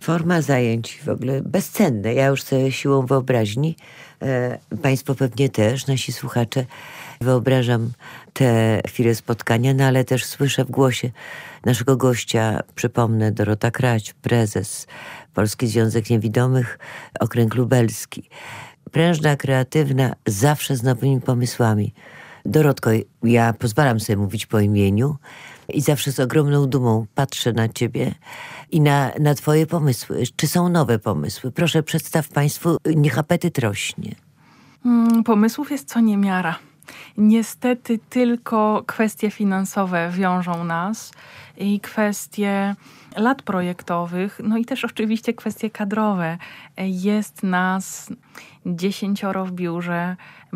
forma zajęć w ogóle bezcenne. Ja już sobie siłą wyobraźni, państwo pewnie też, nasi słuchacze, wyobrażam te chwile spotkania, no ale też słyszę w głosie naszego gościa, przypomnę, Dorota Krać, prezes Polski Związek Niewidomych, Okręg Lubelski. Prężna, kreatywna, zawsze z nowymi pomysłami. Dorotko, ja pozwalam sobie mówić po imieniu i zawsze z ogromną dumą patrzę na ciebie i na twoje pomysły. Czy są nowe pomysły? Proszę, przedstaw państwu, niech apetyt rośnie. Pomysłów jest co niemiara. Niestety tylko kwestie finansowe wiążą nas i kwestie lat projektowych, no i też oczywiście kwestie kadrowe. Jest nas 10 w biurze,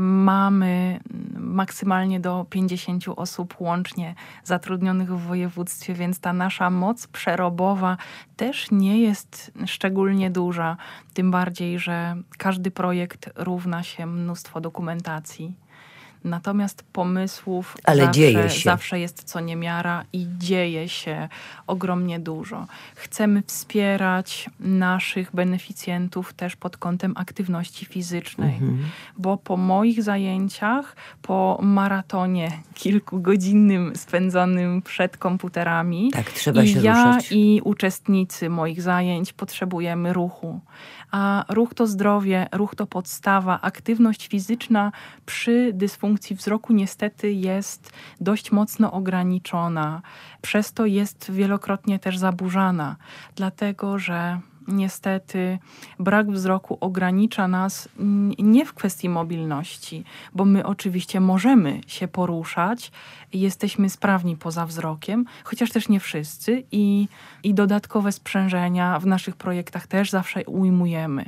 mamy maksymalnie do 50 osób łącznie zatrudnionych w województwie, więc ta nasza moc przerobowa też nie jest szczególnie duża. Tym bardziej, że każdy projekt równa się mnóstwo dokumentacji. Natomiast pomysłów zawsze jest co niemiara i dzieje się ogromnie dużo. Chcemy wspierać naszych beneficjentów też pod kątem aktywności fizycznej, bo po moich zajęciach, po maratonie kilkugodzinnym spędzonym przed komputerami, tak, trzeba się ruszać. I uczestnicy moich zajęć potrzebujemy ruchu. A ruch to zdrowie, ruch to podstawa. Aktywność fizyczna przy dysfunkcji wzroku niestety jest dość mocno ograniczona. Przez to jest wielokrotnie też zaburzana, dlatego że niestety brak wzroku ogranicza nas nie w kwestii mobilności, bo my oczywiście możemy się poruszać, jesteśmy sprawni poza wzrokiem, chociaż też nie wszyscy i dodatkowe sprzężenia w naszych projektach też zawsze ujmujemy.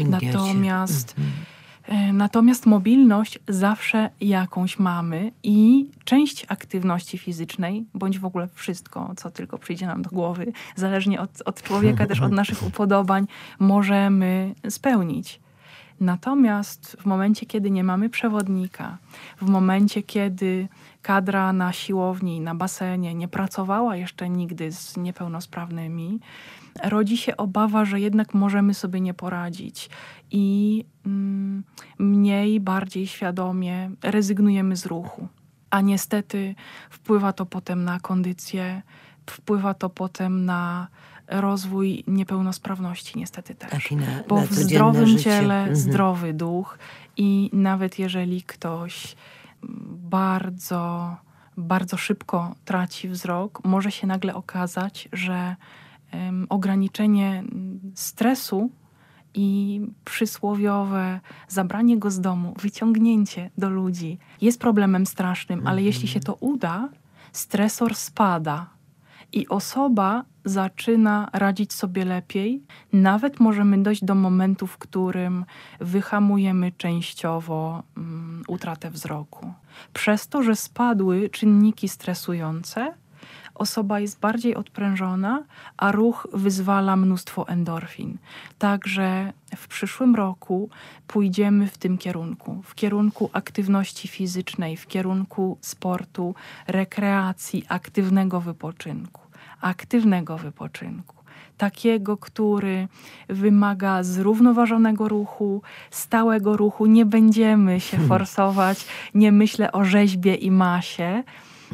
Natomiast mobilność zawsze jakąś mamy i część aktywności fizycznej, bądź w ogóle wszystko, co tylko przyjdzie nam do głowy, zależnie od człowieka, też od naszych upodobań, możemy spełnić. Natomiast w momencie, kiedy nie mamy przewodnika, w momencie, kiedy kadra na siłowni, na basenie nie pracowała jeszcze nigdy z niepełnosprawnymi, rodzi się obawa, że jednak możemy sobie nie poradzić i bardziej świadomie rezygnujemy z ruchu. A niestety wpływa to potem na kondycję, wpływa to potem na rozwój niepełnosprawności niestety też. Tak, bo w zdrowym ciele zdrowy duch i nawet jeżeli ktoś bardzo, bardzo szybko traci wzrok, może się nagle okazać, że ograniczenie stresu i przysłowiowe zabranie go z domu, wyciągnięcie do ludzi jest problemem strasznym, ale jeśli się to uda, stresor spada i osoba zaczyna radzić sobie lepiej. Nawet możemy dojść do momentu, w którym wyhamujemy częściowo utratę wzroku. Przez to, że spadły czynniki stresujące, osoba jest bardziej odprężona, a ruch wyzwala mnóstwo endorfin. Także w przyszłym roku pójdziemy w tym kierunku. W kierunku aktywności fizycznej, w kierunku sportu, rekreacji, aktywnego wypoczynku. Takiego, który wymaga zrównoważonego ruchu, stałego ruchu. Nie będziemy się forsować. Nie myślę o rzeźbie i masie.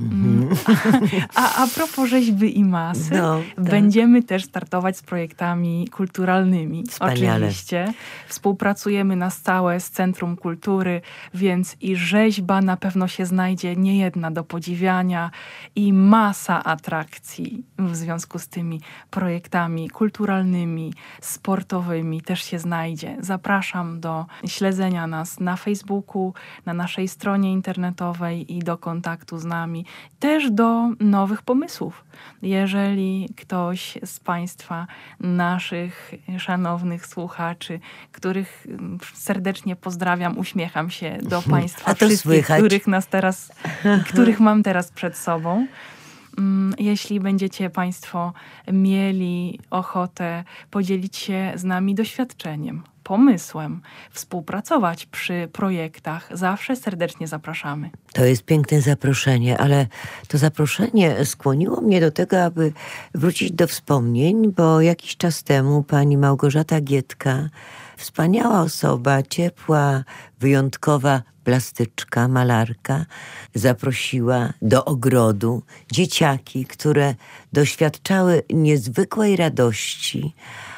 A propos rzeźby i masy, będziemy też startować z projektami kulturalnymi. Wspaniale. Oczywiście. Współpracujemy na stałe z Centrum Kultury, więc i rzeźba na pewno się znajdzie niejedna do podziwiania i masa atrakcji w związku z tymi projektami kulturalnymi, sportowymi też się znajdzie. Zapraszam do śledzenia nas na Facebooku, na naszej stronie internetowej i do kontaktu z nami. Też do nowych pomysłów. Jeżeli ktoś z Państwa, naszych szanownych słuchaczy, których serdecznie pozdrawiam, uśmiecham się do Państwa wszystkich, których mam teraz przed sobą. Jeśli będziecie Państwo mieli ochotę podzielić się z nami doświadczeniem, pomysłem współpracować przy projektach, zawsze serdecznie zapraszamy. To jest piękne zaproszenie, ale to zaproszenie skłoniło mnie do tego, aby wrócić do wspomnień, bo jakiś czas temu pani Małgorzata Giedka, wspaniała osoba, ciepła, wyjątkowa plastyczka, malarka, zaprosiła do ogrodu dzieciaki, które doświadczały niezwykłej radości,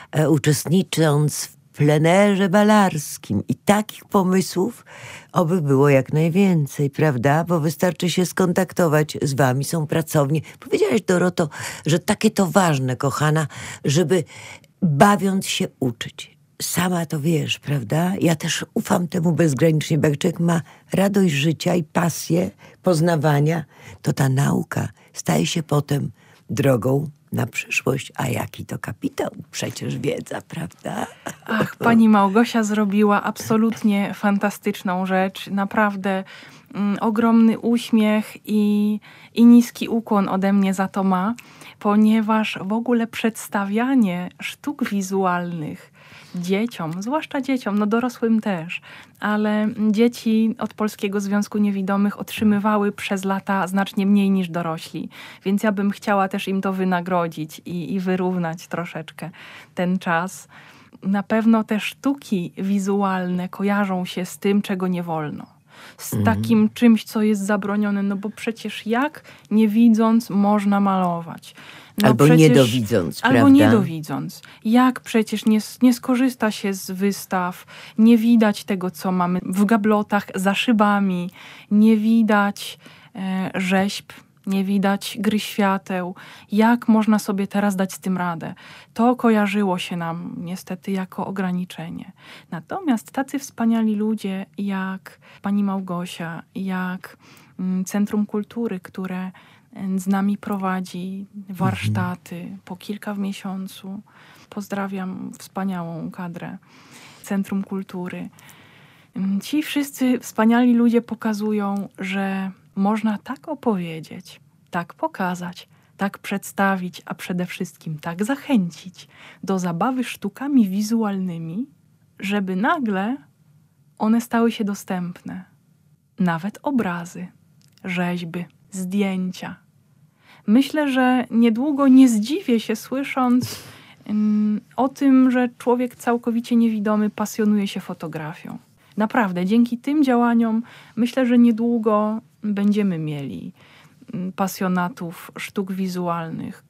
uczestnicząc w plenerze malarskim. I takich pomysłów oby było jak najwięcej, prawda? Bo wystarczy się skontaktować z wami, są pracownie. Powiedziałaś, Doroto, że takie to ważne, kochana, żeby bawiąc się uczyć. Sama to wiesz, prawda? Ja też ufam temu bezgranicznie, bo jak człowiek ma radość życia i pasję poznawania, to ta nauka staje się potem drogą na przyszłość. A jaki to kapitał? Przecież wiedza, prawda? Ach, pani Małgosia zrobiła absolutnie fantastyczną rzecz. Naprawdę ogromny uśmiech i niski ukłon ode mnie za to ma, ponieważ w ogóle przedstawianie sztuk wizualnych dzieciom, zwłaszcza dzieciom, no dorosłym też, ale dzieci od Polskiego Związku Niewidomych otrzymywały przez lata znacznie mniej niż dorośli, więc ja bym chciała też im to wynagrodzić i wyrównać troszeczkę ten czas. Na pewno te sztuki wizualne kojarzą się z tym, czego nie wolno. Z takim czymś, co jest zabronione, no bo przecież jak nie widząc można malować? No albo przecież, niedowidząc, prawda? Albo niedowidząc. Jak przecież nie skorzysta się z wystaw, nie widać tego, co mamy w gablotach za szybami, nie widać rzeźb, nie widać gry świateł. Jak można sobie teraz dać z tym radę? To kojarzyło się nam niestety jako ograniczenie. Natomiast tacy wspaniali ludzie jak pani Małgosia, jak Centrum Kultury, które z nami prowadzi warsztaty po kilka w miesiącu. Pozdrawiam wspaniałą kadrę Centrum Kultury. Ci wszyscy wspaniali ludzie pokazują, że można tak opowiedzieć, tak pokazać, tak przedstawić, a przede wszystkim tak zachęcić do zabawy sztukami wizualnymi, żeby nagle one stały się dostępne. Nawet obrazy, rzeźby, zdjęcia. Myślę, że niedługo nie zdziwię się, słysząc o tym, że człowiek całkowicie niewidomy pasjonuje się fotografią. Naprawdę, dzięki tym działaniom myślę, że niedługo będziemy mieli pasjonatów sztuk wizualnych,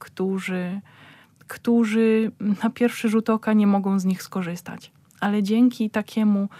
którzy na pierwszy rzut oka nie mogą z nich skorzystać. Ale dzięki takiemu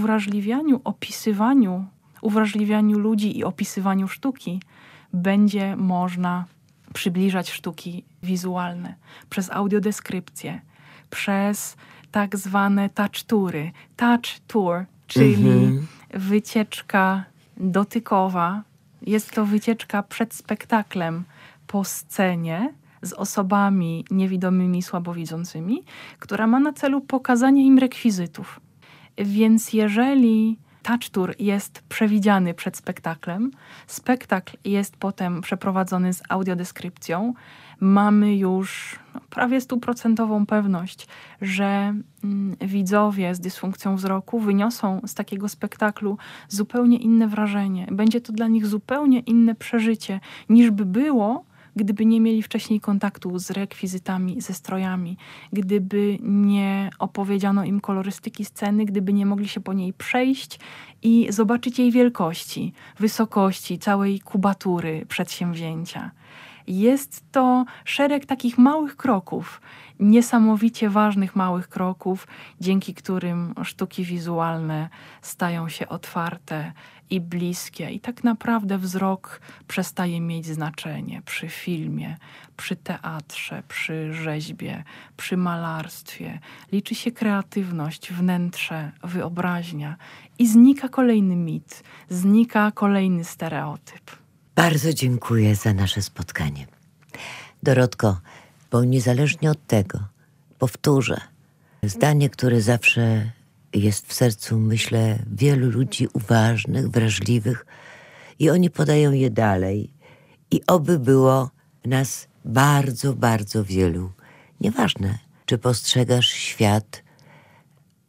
uwrażliwianiu ludzi i opisywaniu sztuki będzie można przybliżać sztuki wizualne przez audiodeskrypcję, przez tak zwane touch toury. Touch tour, czyli wycieczka dotykowa. Jest to wycieczka przed spektaklem po scenie z osobami niewidomymi, słabowidzącymi, która ma na celu pokazanie im rekwizytów. Więc jeżeli touch tour jest przewidziany przed spektaklem, spektakl jest potem przeprowadzony z audiodeskrypcją, mamy już prawie 100% pewność, że widzowie z dysfunkcją wzroku wyniosą z takiego spektaklu zupełnie inne wrażenie. Będzie to dla nich zupełnie inne przeżycie, niż by było, gdyby nie mieli wcześniej kontaktu z rekwizytami, ze strojami, gdyby nie opowiedziano im kolorystyki sceny, gdyby nie mogli się po niej przejść i zobaczyć jej wielkości, wysokości, całej kubatury przedsięwzięcia. Jest to szereg takich małych kroków, niesamowicie ważnych małych kroków, dzięki którym sztuki wizualne stają się otwarte i bliskie. I tak naprawdę wzrok przestaje mieć znaczenie przy filmie, przy teatrze, przy rzeźbie, przy malarstwie. Liczy się kreatywność, wnętrze, wyobraźnia i znika kolejny mit, znika kolejny stereotyp. Bardzo dziękuję za nasze spotkanie. Dorotko, bo niezależnie od tego, powtórzę zdanie, które zawsze jest w sercu, myślę, wielu ludzi uważnych, wrażliwych i oni podają je dalej. I oby było nas bardzo, bardzo wielu. Nieważne, czy postrzegasz świat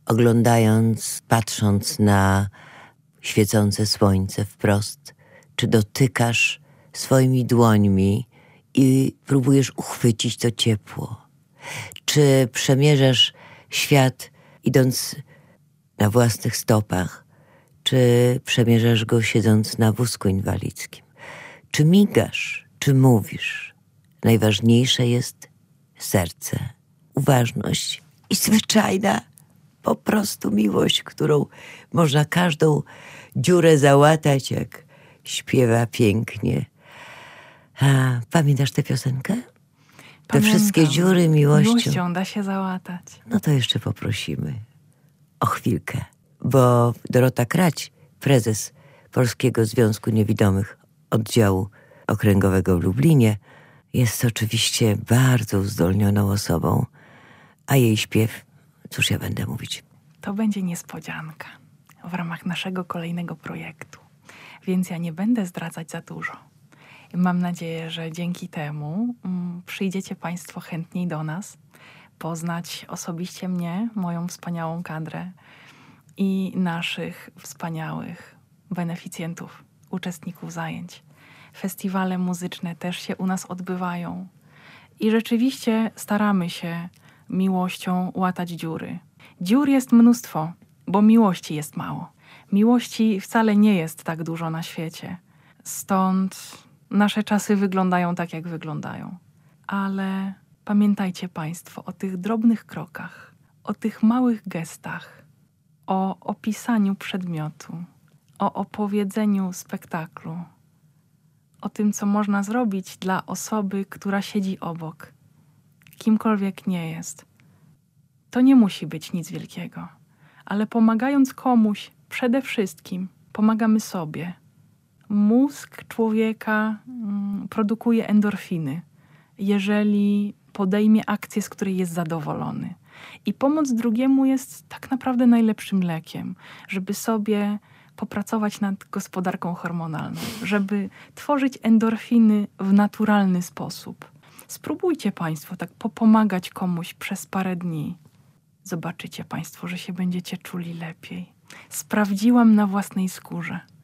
oglądając, patrząc na świecące słońce wprost, czy dotykasz swoimi dłońmi i próbujesz uchwycić to ciepło? Czy przemierzasz świat idąc na własnych stopach, czy przemierzasz go siedząc na wózku inwalidzkim? Czy migasz, czy mówisz? Najważniejsze jest serce, uważność i zwyczajna po prostu miłość, którą można każdą dziurę załatać, jak śpiewa pięknie. A pamiętasz tę piosenkę? Te wszystkie dziury miłością da się załatać. No to jeszcze poprosimy o chwilkę, bo Dorota Krać, prezes Polskiego Związku Niewidomych Oddziału Okręgowego w Lublinie, jest oczywiście bardzo uzdolnioną osobą, a jej śpiew, cóż ja będę mówić. To będzie niespodzianka w ramach naszego kolejnego projektu, więc ja nie będę zdradzać za dużo. Mam nadzieję, że dzięki temu przyjdziecie Państwo chętniej do nas, poznać osobiście mnie, moją wspaniałą kadrę i naszych wspaniałych beneficjentów, uczestników zajęć. Festiwale muzyczne też się u nas odbywają i rzeczywiście staramy się miłością łatać dziury. Dziur jest mnóstwo, bo miłości jest mało. Miłości wcale nie jest tak dużo na świecie. Stąd nasze czasy wyglądają tak, jak wyglądają. Ale pamiętajcie Państwo o tych drobnych krokach, o tych małych gestach, o opisaniu przedmiotu, o opowiedzeniu spektaklu, o tym, co można zrobić dla osoby, która siedzi obok, kimkolwiek nie jest. To nie musi być nic wielkiego, ale pomagając komuś, przede wszystkim pomagamy sobie. Mózg człowieka produkuje endorfiny, jeżeli podejmie akcję, z której jest zadowolony. I pomoc drugiemu jest tak naprawdę najlepszym lekiem, żeby sobie popracować nad gospodarką hormonalną, żeby tworzyć endorfiny w naturalny sposób. Spróbujcie Państwo tak popomagać komuś przez parę dni. Zobaczycie Państwo, że się będziecie czuli lepiej. Sprawdziłam na własnej skórze.